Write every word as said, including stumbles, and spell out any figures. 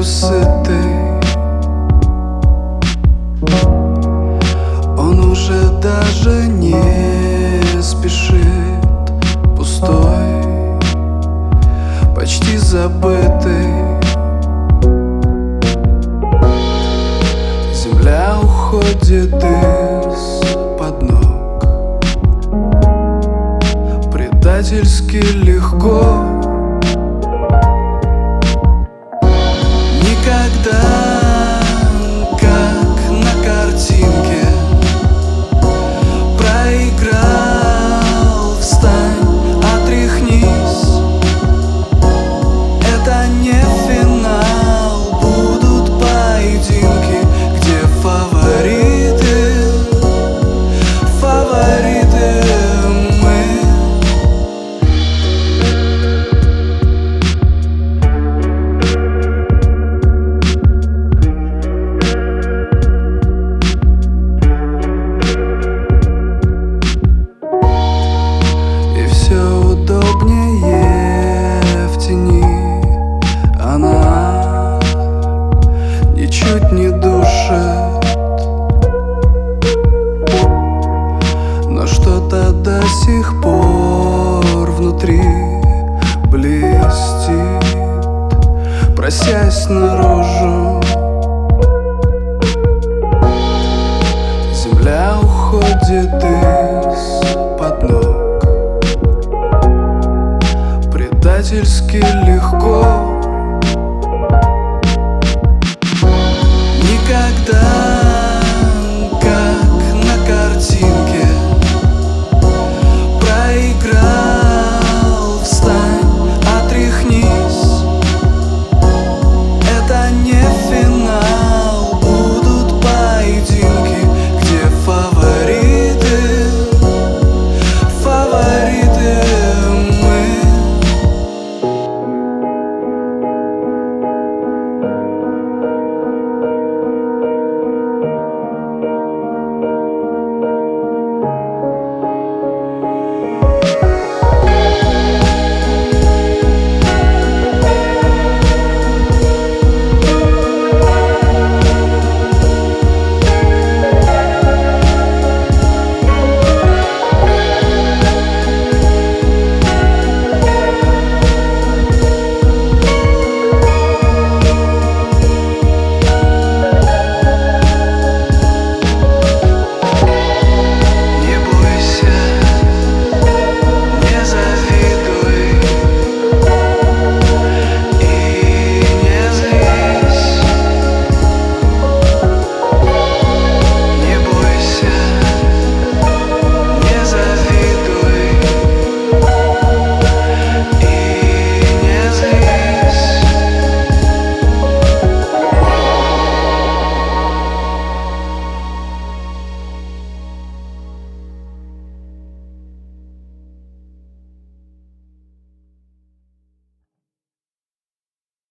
сытый. Он уже даже не спешит, пустой, почти забытый. Земля уходит из-под ног предательски легко. Никогда, как на картинке, проиграл, встань, отряхнись. Это не финал, будут поединки, где фавориты, фавориты мы. И все удобнее в тени, она ничуть не душит, но что-то до сих пор внутри блестит, просясь наружу. Земля уходит из-под ног предательски легко.